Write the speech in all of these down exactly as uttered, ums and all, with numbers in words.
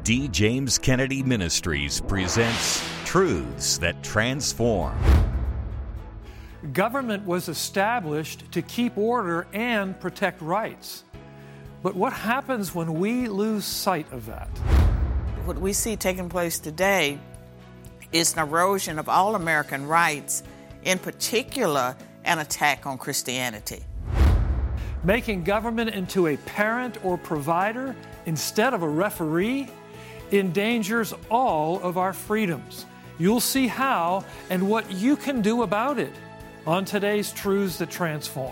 D. James Kennedy Ministries presents Truths That Transform. Government was established to keep order and protect rights. But what happens when we lose sight of that? What we see taking place today is an erosion of all American rights, in particular, an attack on Christianity. Making government into a parent or provider instead of a referee endangers all of our freedoms. You'll see how and what you can do about it on today's Truths That Transform.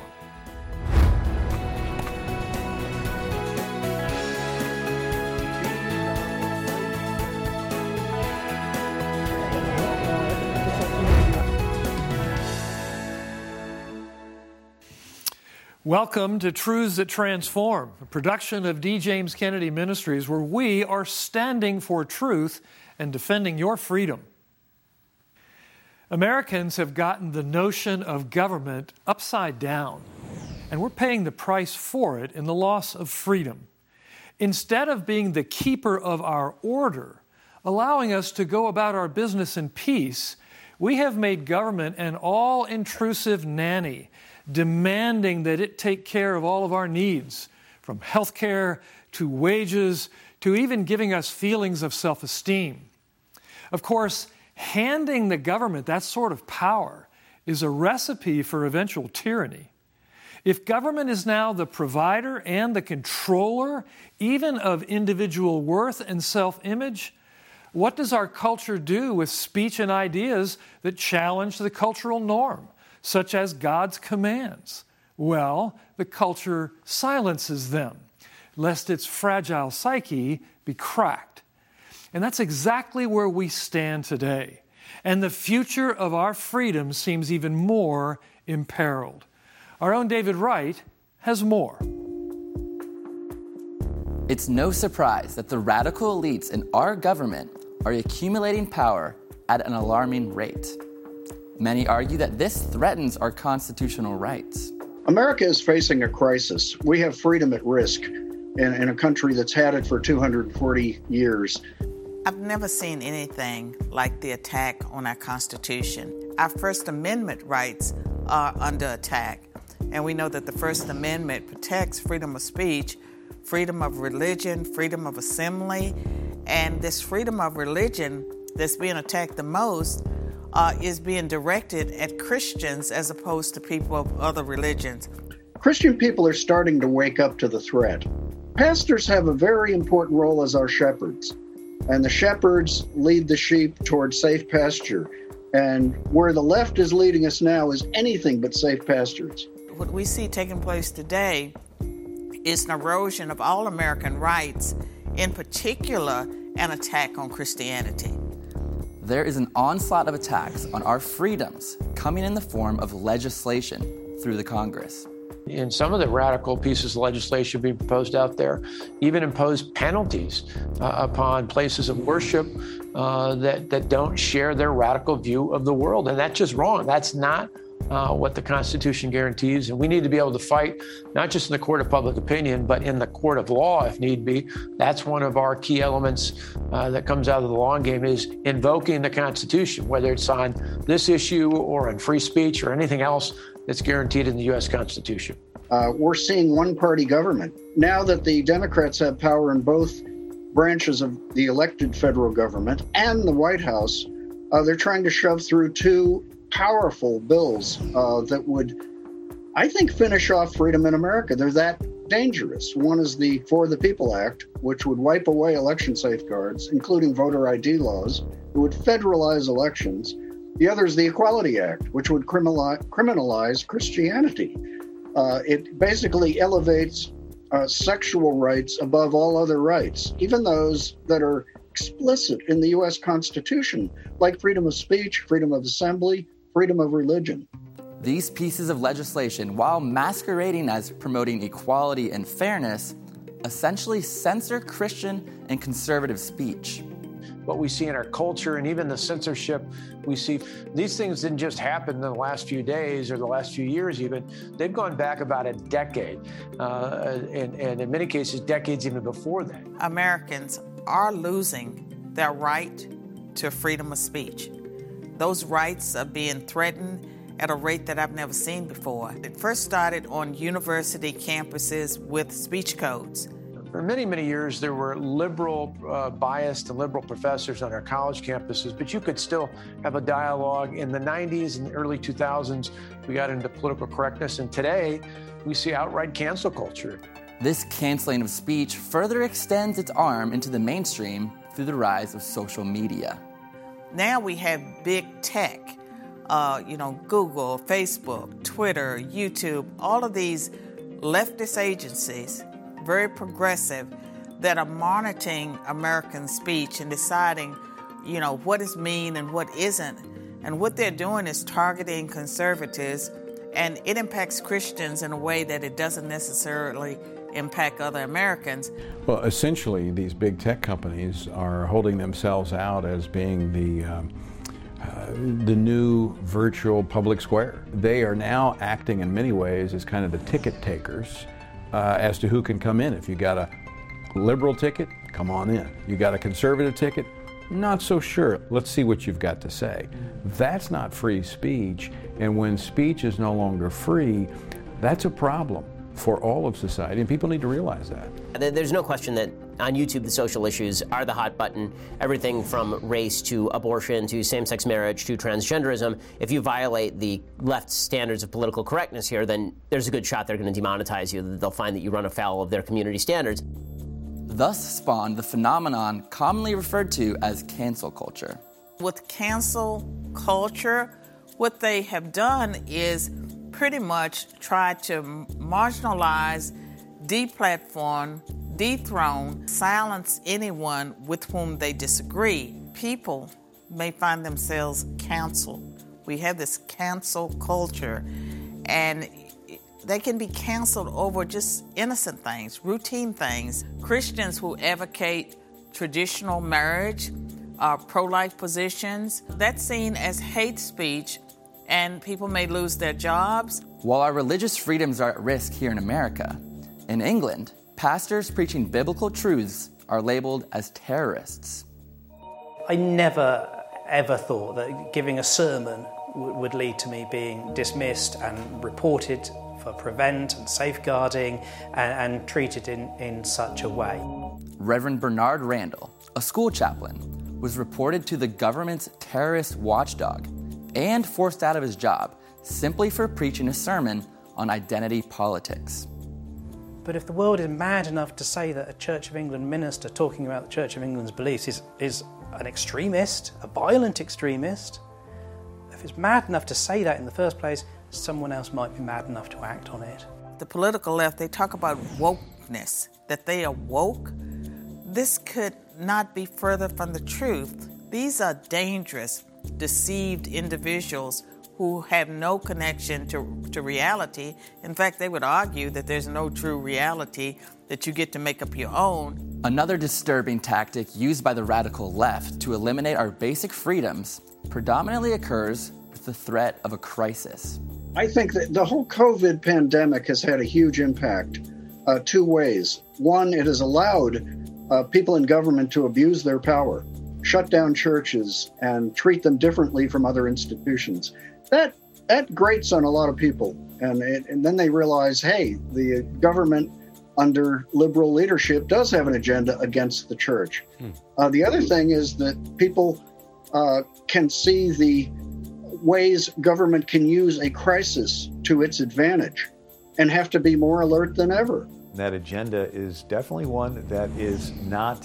Welcome to Truths That Transform, a production of D. James Kennedy Ministries, where we are standing for truth and defending your freedom. Americans have gotten the notion of government upside down, and we're paying the price for it in the loss of freedom. Instead of being the keeper of our order, allowing us to go about our business in peace, we have made government an all-intrusive nanny, demanding that it take care of all of our needs, from health care to wages to even giving us feelings of self-esteem. Of course, handing the government that sort of power is a recipe for eventual tyranny. If government is now the provider and the controller, even of individual worth and self-image, what does our culture do with speech and ideas that challenge the cultural norm, such as God's commands? Well, the culture silences them, lest its fragile psyche be cracked. And that's exactly where we stand today. And the future of our freedom seems even more imperiled. Our own David Wright has more. It's no surprise that the radical elites in our government are accumulating power at an alarming rate. Many argue that this threatens our constitutional rights. America is facing a crisis. We have freedom at risk in, in a country that's had it for two hundred forty years. I've never seen anything like the attack on our Constitution. Our First Amendment rights are under attack, and we know that the First Amendment protects freedom of speech, freedom of religion, freedom of assembly, and this freedom of religion that's being attacked the most Uh, is being directed at Christians as opposed to people of other religions. Christian people are starting to wake up to the threat. Pastors have a very important role as our shepherds, and the shepherds lead the sheep towards safe pasture. And where the left is leading us now is anything but safe pastures. What we see taking place today is an erosion of all American rights, in particular, an attack on Christianity. There is an onslaught of attacks on our freedoms coming in the form of legislation through the Congress. In some of the radical pieces of legislation being proposed out there, even impose penalties uh, upon places of worship uh, that, that don't share their radical view of the world. And that's just wrong. That's not uh, what the Constitution guarantees. And we need to be able to fight, not just in the court of public opinion, but in the court of law if need be. That's one of our key elements uh, that comes out of the long game, is invoking the Constitution, whether it's on this issue or on free speech or anything else that's guaranteed in the U S Constitution. Uh, we're seeing one-party government. Now that the Democrats have power in both branches of the elected federal government and the White House, uh, they're trying to shove through two powerful bills uh, that would, I think, finish off freedom in America. They're that dangerous. One is the For the People Act, which would wipe away election safeguards, including voter I D laws. It would federalize elections. The other is the Equality Act, which would criminalize, criminalize Christianity. Uh, it basically elevates uh, sexual rights above all other rights, even those that are explicit in the U S Constitution, like freedom of speech, freedom of assembly, freedom of religion. These pieces of legislation, while masquerading as promoting equality and fairness, essentially censor Christian and conservative speech. What we see in our culture and even the censorship we see, these things didn't just happen in the last few days or the last few years even. They've gone back about a decade, uh, and, and in many cases, decades even before that. Americans are losing their right to freedom of speech. Those rights are being threatened at a rate that I've never seen before. It first started on university campuses with speech codes. For many, many years, there were liberal, uh, biased and liberal professors on our college campuses, but you could still have a dialogue. In the nineties and early two thousands, we got into political correctness, and today we see outright cancel culture. This canceling of speech further extends its arm into the mainstream through the rise of social media. Now we have big tech, uh, you know, Google, Facebook, Twitter, YouTube, all of these leftist agencies, very progressive, that are monitoring American speech and deciding, you know, what is mean and what isn't. And what they're doing is targeting conservatives, and it impacts Christians in a way that it doesn't necessarily impact other Americans. Well, essentially, these big tech companies are holding themselves out as being the um, uh, the new virtual public square. They are now acting in many ways as kind of the ticket takers uh, as to who can come in. If you got a liberal ticket, come on in. You got a conservative ticket, not so sure. Let's see what you've got to say. That's not free speech, and when speech is no longer free, that's a problem for all of society, and people need to realize that. There's no question that on YouTube, the social issues are the hot button. Everything from race to abortion to same-sex marriage to transgenderism. If you violate the left standards of political correctness here, then there's a good shot they're going to demonetize you. They'll find that you run afoul of their community standards. Thus spawned the phenomenon commonly referred to as cancel culture. With cancel culture, what they have done is pretty much try to marginalize, deplatform, dethrone, silence anyone with whom they disagree. People may find themselves canceled. We have this cancel culture, and they can be canceled over just innocent things, routine things. Christians who advocate traditional marriage, uh, pro-life positions, that's seen as hate speech, and people may lose their jobs. While our religious freedoms are at risk here in America, in England, pastors preaching biblical truths are labeled as terrorists. I never, ever thought that giving a sermon w- would lead to me being dismissed and reported for prevent and safeguarding and, and treated in, in such a way. Reverend Bernard Randall, a school chaplain, was reported to the government's terrorist watchdog and forced out of his job simply for preaching a sermon on identity politics. But if the world is mad enough to say that a Church of England minister talking about the Church of England's beliefs is, is an extremist, a violent extremist, if it's mad enough to say that in the first place, someone else might be mad enough to act on it. The political left, they talk about wokeness, that they are woke. This could not be further from the truth. These are dangerous, deceived individuals who have no connection to, to reality. In fact, they would argue that there's no true reality, that you get to make up your own. Another disturbing tactic used by the radical left to eliminate our basic freedoms predominantly occurs with the threat of a crisis. I think that the whole COVID pandemic has had a huge impact uh, two ways. One, it has allowed uh, people in government to abuse their power, shut down churches, and treat them differently from other institutions. That that grates on a lot of people, and it, and then they realize, hey, the government under liberal leadership does have an agenda against the church. Hmm. Uh, the other thing is that people uh, can see the ways government can use a crisis to its advantage and have to be more alert than ever. That agenda is definitely one that is not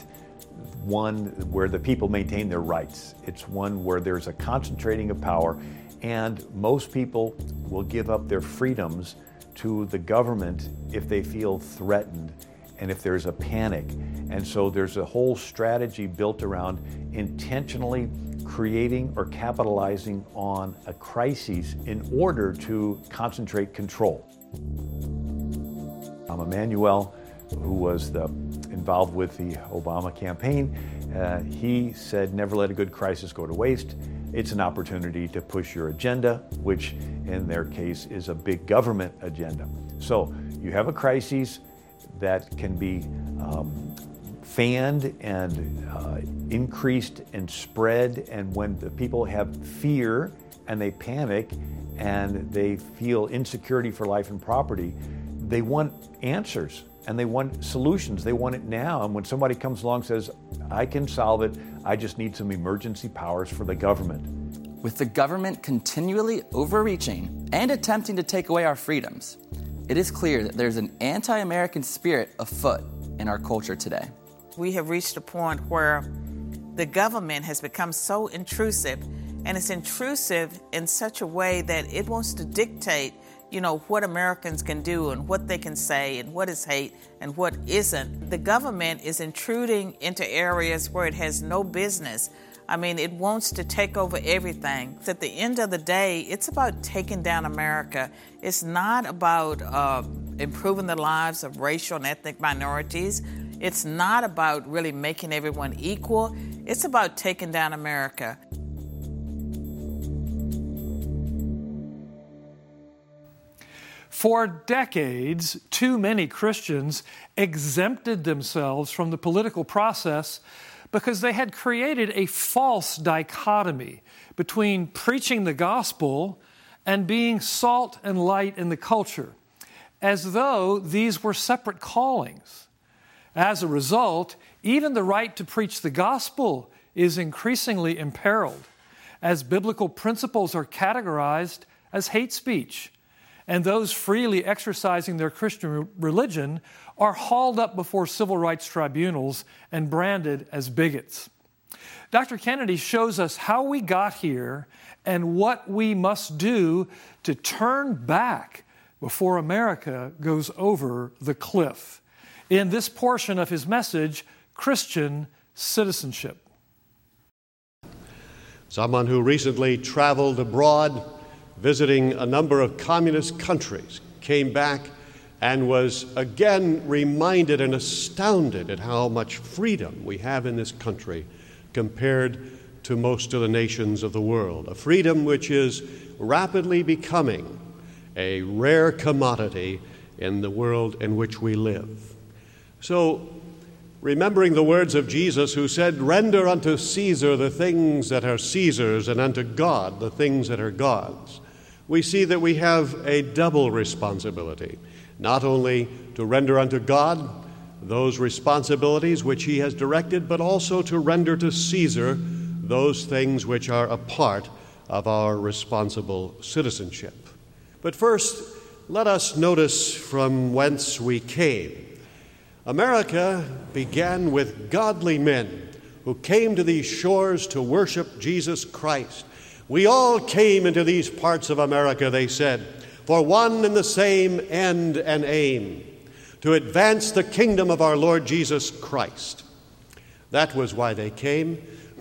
one where the people maintain their rights. It's one where there's a concentrating of power, and most people will give up their freedoms to the government if they feel threatened and if there's a panic. And so there's a whole strategy built around intentionally creating or capitalizing on a crisis in order to concentrate control. Um, Emmanuel, who was the, involved with the Obama campaign, uh, he said, never let a good crisis go to waste. It's an opportunity to push your agenda, which in their case is a big government agenda. So you have a crisis that can be um, fanned and uh, increased and spread, and when the people have fear and they panic and they feel insecurity for life and property, they want answers and they want solutions. They want it now. And when somebody comes along and says, I can solve it, I just need some emergency powers for the government. With the government continually overreaching and attempting to take away our freedoms, it is clear that there's an anti-American spirit afoot in our culture today. We have reached a point where the government has become so intrusive, and it's intrusive in such a way that it wants to dictate, you know, what Americans can do and what they can say and what is hate and what isn't. The government is intruding into areas where it has no business. I mean, it wants to take over everything. At the end of the day, it's about taking down America. It's not about uh, improving the lives of racial and ethnic minorities. It's not about really making everyone equal. It's about taking down America. For decades, too many Christians exempted themselves from the political process because they had created a false dichotomy between preaching the gospel and being salt and light in the culture, as though these were separate callings. As a result, even the right to preach the gospel is increasingly imperiled, as biblical principles are categorized as hate speech, and those freely exercising their Christian religion are hauled up before civil rights tribunals and branded as bigots. Doctor Kennedy shows us how we got here and what we must do to turn back before America goes over the cliff in this portion of his message, Christian Citizenship. Someone who recently traveled abroad, visiting a number of communist countries, came back and was again reminded and astounded at how much freedom we have in this country compared to most of the nations of the world. A freedom which is rapidly becoming a rare commodity in the world in which we live. So, remembering the words of Jesus, who said, "Render unto Caesar the things that are Caesar's, and unto God the things that are God's," we see that we have a double responsibility, not only to render unto God those responsibilities which he has directed, but also to render to Caesar those things which are a part of our responsible citizenship. But first, let us notice from whence we came. America began with godly men who came to these shores to worship Jesus Christ. We all came into these parts of America, they said, for one and the same end and aim, to advance the kingdom of our Lord Jesus Christ. That was why they came.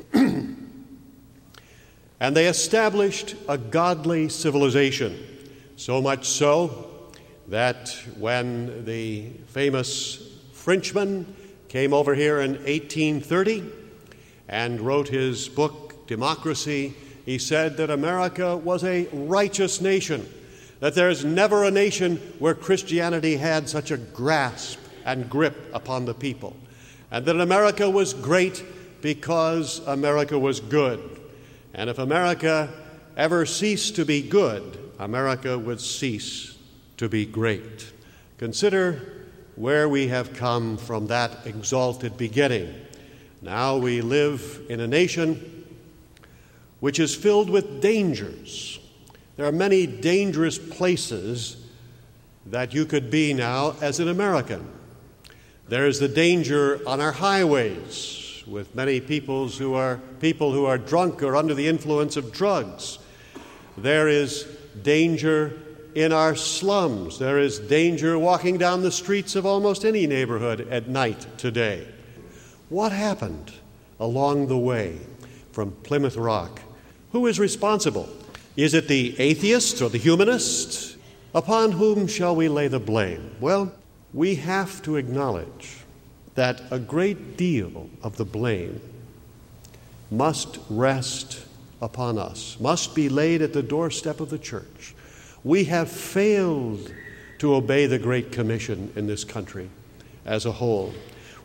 And they established a godly civilization, so much so that when the famous Frenchman came over here in eighteen thirty and wrote his book, Democracy, he said that America was a righteous nation, that there's never a nation where Christianity had such a grasp and grip upon the people, and that America was great because America was good. And if America ever ceased to be good, America would cease to be great. Consider where we have come from that exalted beginning. Now we live in a nation which is filled with dangers. There are many dangerous places that you could be now as an American. There is the danger on our highways, with many peoples who are people who are drunk or under the influence of drugs. There is danger in our slums. There is danger walking down the streets of almost any neighborhood at night today. What happened along the way from Plymouth Rock? Who is responsible? Is it the atheists or the humanists? Upon whom shall we lay the blame? Well, we have to acknowledge that a great deal of the blame must rest upon us, must be laid at the doorstep of the church. We have failed to obey the Great Commission in this country as a whole.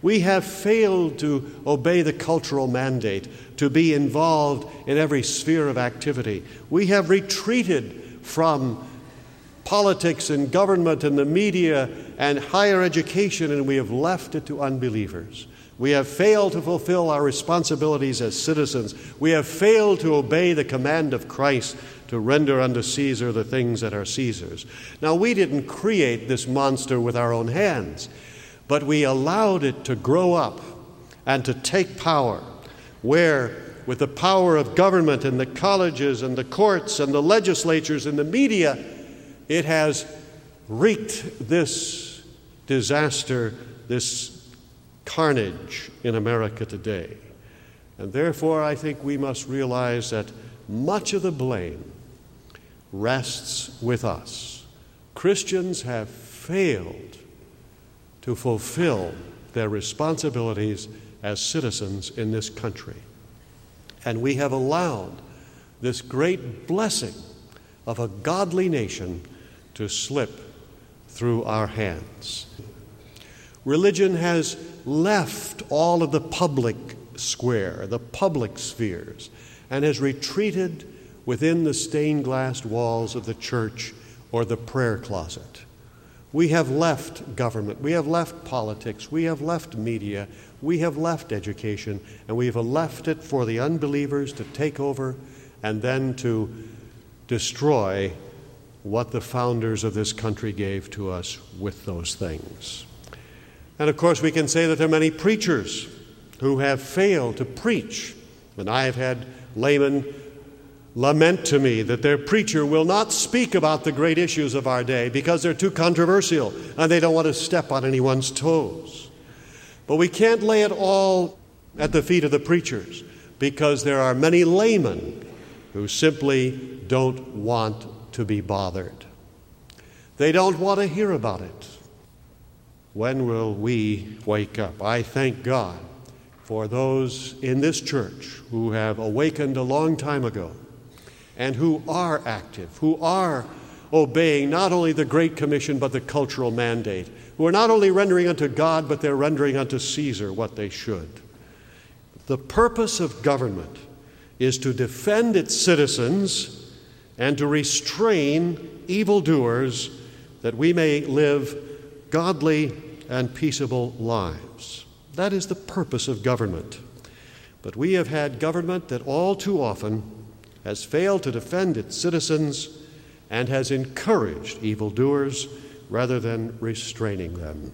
We have failed to obey the cultural mandate, to be involved in every sphere of activity. We have retreated from politics and government and the media and higher education, and we have left it to unbelievers. We have failed to fulfill our responsibilities as citizens. We have failed to obey the command of Christ to render unto Caesar the things that are Caesar's. Now, we didn't create this monster with our own hands, but we allowed it to grow up and to take power, where with the power of government and the colleges and the courts and the legislatures and the media, it has wreaked this disaster, this carnage in America today. And therefore, I think we must realize that much of the blame rests with us. Christians have failed to fulfill their responsibilities as citizens in this country. And we have allowed this great blessing of a godly nation to slip through our hands. Religion has left all of the public square, the public spheres, and has retreated within the stained-glass walls of the church or the prayer closet. We have left government, we have left politics, we have left media, we have left education, and we have left it for the unbelievers to take over and then to destroy what the founders of this country gave to us with those things. And of course, we can say that there are many preachers who have failed to preach. And I have had laymen lament to me that their preacher will not speak about the great issues of our day because they're too controversial and they don't want to step on anyone's toes. But we can't lay it all at the feet of the preachers, because there are many laymen who simply don't want to be bothered. They don't want to hear about it. When will we wake up? I thank God for those in this church who have awakened a long time ago and who are active, who are obeying not only the Great Commission but the cultural mandate, who are not only rendering unto God but they're rendering unto Caesar what they should. The purpose of government is to defend its citizens and to restrain evildoers, that we may live godly and peaceable lives. That is the purpose of government. But we have had government that all too often has failed to defend its citizens and has encouraged evildoers rather than restraining them.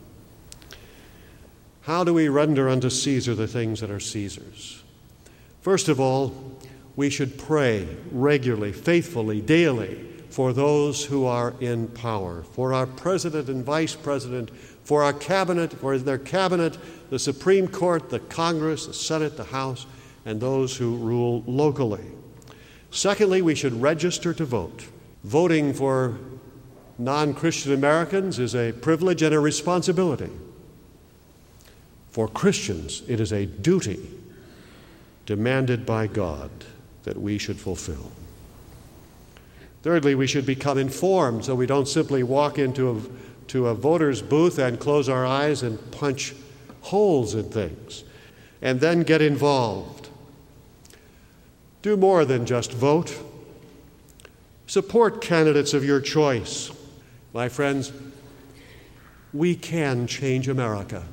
How do we render unto Caesar the things that are Caesar's? First of all, we should pray regularly, faithfully, daily for those who are in power, for our president and vice president, for our cabinet, for their cabinet, the Supreme Court, the Congress, the Senate, the House, and those who rule locally. Secondly, we should register to vote. Voting for non-Christian Americans is a privilege and a responsibility. For Christians, it is a duty demanded by God that we should fulfill. Thirdly, we should become informed so we don't simply walk into a, to a voter's booth and close our eyes and punch holes in things, and then get involved. Do more than just vote. Support candidates of your choice. My friends, we can change America.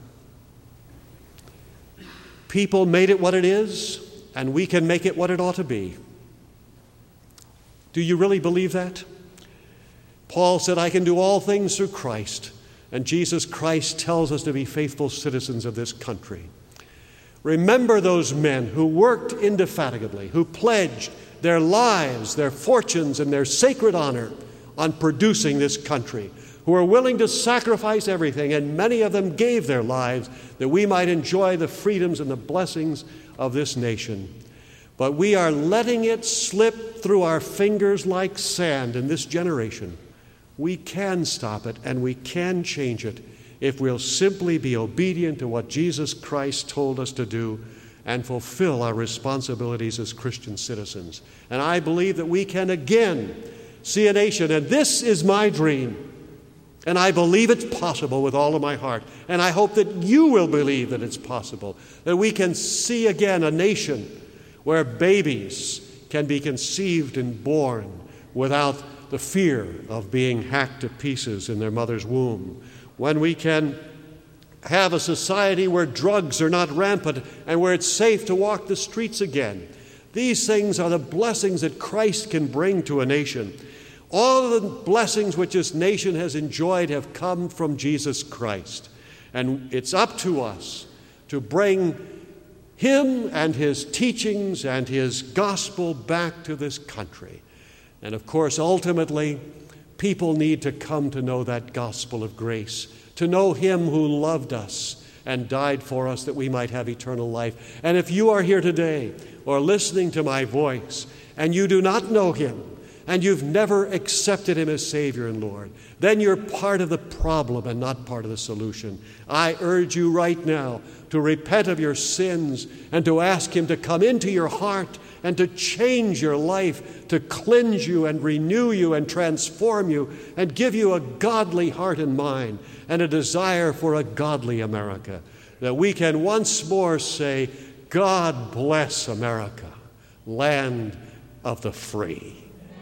People made it what it is, and we can make it what it ought to be. Do you really believe that? Paul said, I can do all things through Christ, and Jesus Christ tells us to be faithful citizens of this country. Remember those men who worked indefatigably, who pledged their lives, their fortunes, and their sacred honor on producing this country, who were willing to sacrifice everything, and many of them gave their lives that we might enjoy the freedoms and the blessings of this nation. But we are letting it slip through our fingers like sand in this generation. We can stop it and we can change it if we'll simply be obedient to what Jesus Christ told us to do and fulfill our responsibilities as Christian citizens. And I believe that we can again see a nation, and this is my dream, And I believe it's possible with all of my heart. And I hope that you will believe that it's possible, that we can see again a nation where babies can be conceived and born without the fear of being hacked to pieces in their mother's womb. When we can have a society where drugs are not rampant and where it's safe to walk the streets again. These things are the blessings that Christ can bring to a nation. All of the blessings which this nation has enjoyed have come from Jesus Christ. And it's up to us to bring Him and His teachings and His gospel back to this country. And of course, ultimately, people need to come to know that gospel of grace, to know Him who loved us and died for us that we might have eternal life. And if you are here today or listening to my voice and you do not know Him, and you've never accepted Him as Savior and Lord, then you're part of the problem and not part of the solution. I urge you right now to repent of your sins and to ask Him to come into your heart and to change your life, to cleanse you and renew you and transform you and give you a godly heart and mind and a desire for a godly America, that we can once more say, God bless America, land of the free.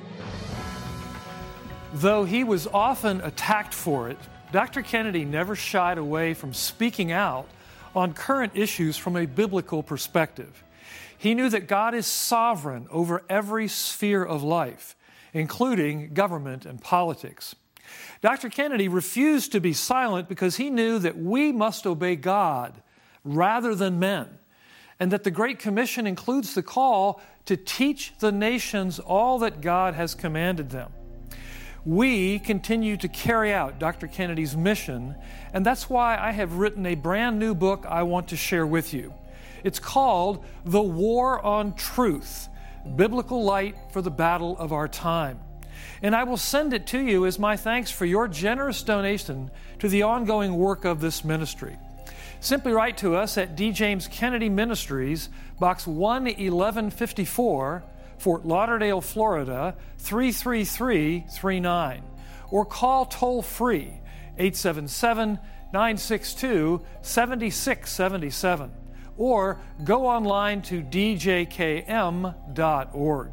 Though he was often attacked for it, Doctor Kennedy never shied away from speaking out on current issues from a biblical perspective. He knew that God is sovereign over every sphere of life, including government and politics. Doctor Kennedy refused to be silent because he knew that we must obey God rather than men, and that the Great Commission includes the call to teach the nations all that God has commanded them. We continue to carry out Doctor Kennedy's mission, and that's why I have written a brand new book I want to share with you. It's called The War on Truth, Biblical Light for the Battle of Our Time. And I will send it to you as my thanks for your generous donation to the ongoing work of this ministry. Simply write to us at D. James Kennedy Ministries, Box one eleven fifty-four, Fort Lauderdale, Florida, three three three three nine, or call toll-free eight seven seven, nine six two, seven six seven seven, or go online to d j k m dot org.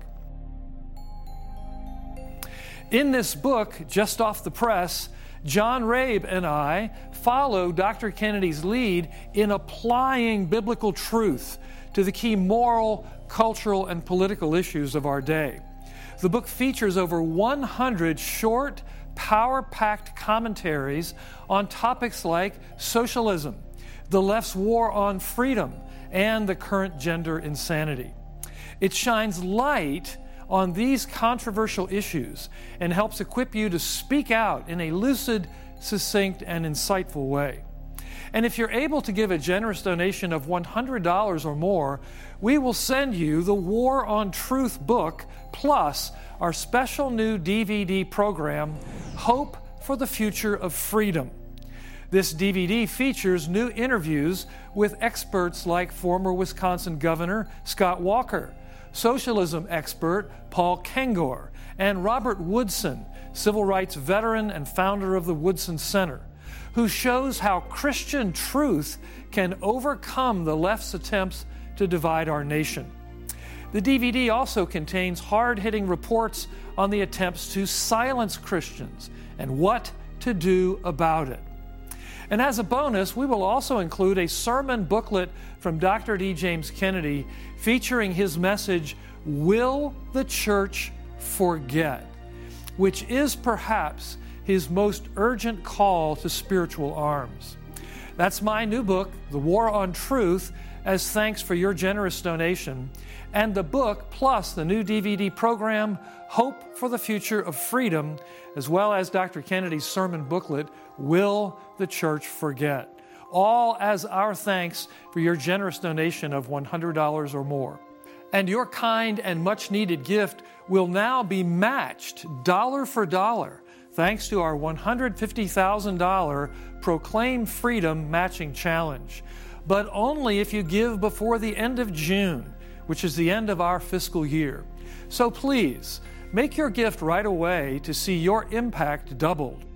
In this book, just off the press, John Rabe and I follow Doctor Kennedy's lead in applying biblical truth to the key moral, cultural, and political issues of our day. The book features over one hundred short, power-packed commentaries on topics like socialism, the left's war on freedom, and the current gender insanity. It shines light on these controversial issues and helps equip you to speak out in a lucid, succinct, and insightful way. And if you're able to give a generous donation of one hundred dollars or more, we will send you the War on Truth book, plus our special new D V D program, Hope for the Future of Freedom. This D V D features new interviews with experts like former Wisconsin Governor Scott Walker, socialism expert Paul Kengor, and Robert Woodson, civil rights veteran and founder of the Woodson Center, who shows how Christian truth can overcome the left's attempts to divide our nation. The D V D also contains hard-hitting reports on the attempts to silence Christians and what to do about it. And as a bonus, we will also include a sermon booklet from Doctor D. James Kennedy featuring his message, Will the Church Forget?, which is perhaps his most urgent call to spiritual arms. That's my new book, The War on Truth, as thanks for your generous donation, and the book plus the new D V D program, Hope for the Future of Freedom, as well as Doctor Kennedy's sermon booklet, Will the Church Forget? All as our thanks for your generous donation of one hundred dollars or more. And your kind and much-needed gift will now be matched dollar for dollar thanks to our one hundred fifty thousand dollars Proclaim Freedom Matching Challenge, but only if you give before the end of June, which is the end of our fiscal year. So please, make your gift right away to see your impact doubled.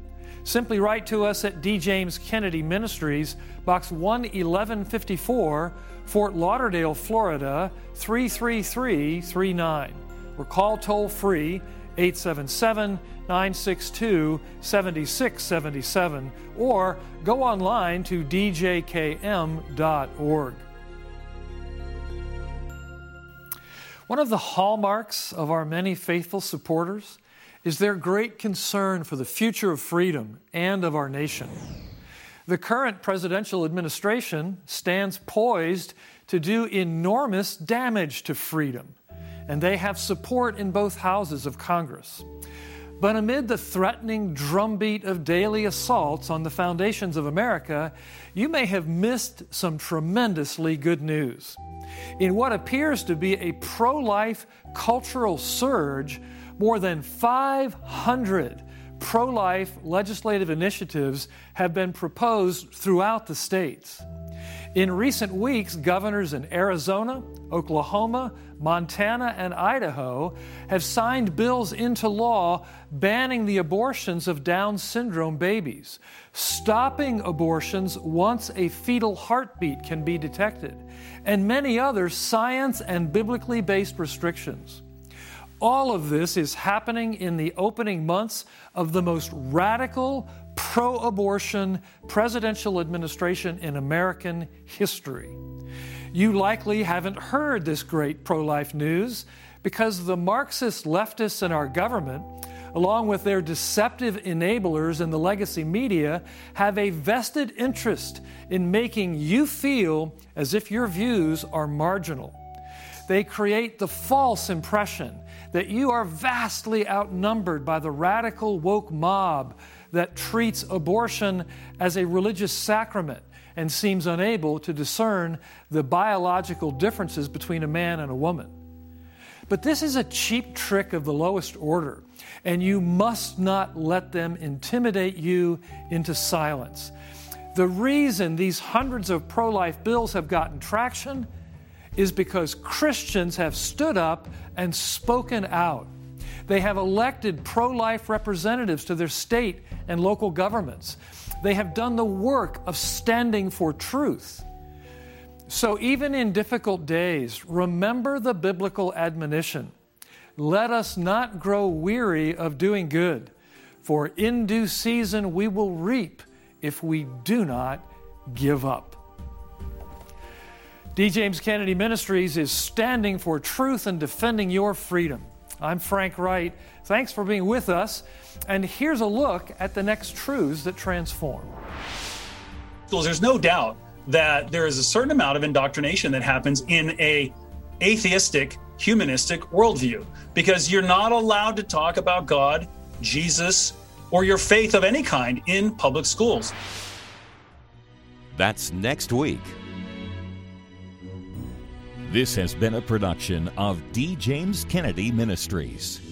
Simply write to us at D. James Kennedy Ministries, Box one eleven fifty-four, Fort Lauderdale, Florida, three three three three nine. Or call toll-free eight seven seven, nine six two, seven six seven seven, or go online to d j k m dot org. One of the hallmarks of our many faithful supporters is their great concern for the future of freedom and of our nation. The current presidential administration stands poised to do enormous damage to freedom, and they have support in both houses of Congress. But amid the threatening drumbeat of daily assaults on the foundations of America, you may have missed some tremendously good news. In what appears to be a pro-life cultural surge, more than five hundred pro-life legislative initiatives have been proposed throughout the states. In recent weeks, governors in Arizona, Oklahoma, Montana, and Idaho have signed bills into law banning the abortions of Down syndrome babies, stopping abortions once a fetal heartbeat can be detected, and many other science and biblically based restrictions. All of this is happening in the opening months of the most radical pro-abortion presidential administration in American history. You likely haven't heard this great pro-life news because the Marxist leftists in our government, along with their deceptive enablers in the legacy media, have a vested interest in making you feel as if your views are marginal. They create the false impression that you are vastly outnumbered by the radical woke mob that treats abortion as a religious sacrament and seems unable to discern the biological differences between a man and a woman. But this is a cheap trick of the lowest order, and you must not let them intimidate you into silence. The reason these hundreds of pro-life bills have gotten traction is because Christians have stood up and spoken out. They have elected pro-life representatives to their state and local governments. They have done the work of standing for truth. So even in difficult days, remember the biblical admonition. Let us not grow weary of doing good, for in due season we will reap if we do not give up. D. James Kennedy Ministries is standing for truth and defending your freedom. I'm Frank Wright. Thanks for being with us. And here's a look at the next truths that transform. There's no doubt that there is a certain amount of indoctrination that happens in a atheistic, humanistic worldview, because you're not allowed to talk about God, Jesus, or your faith of any kind in public schools. That's next week. This has been a production of D. James Kennedy Ministries.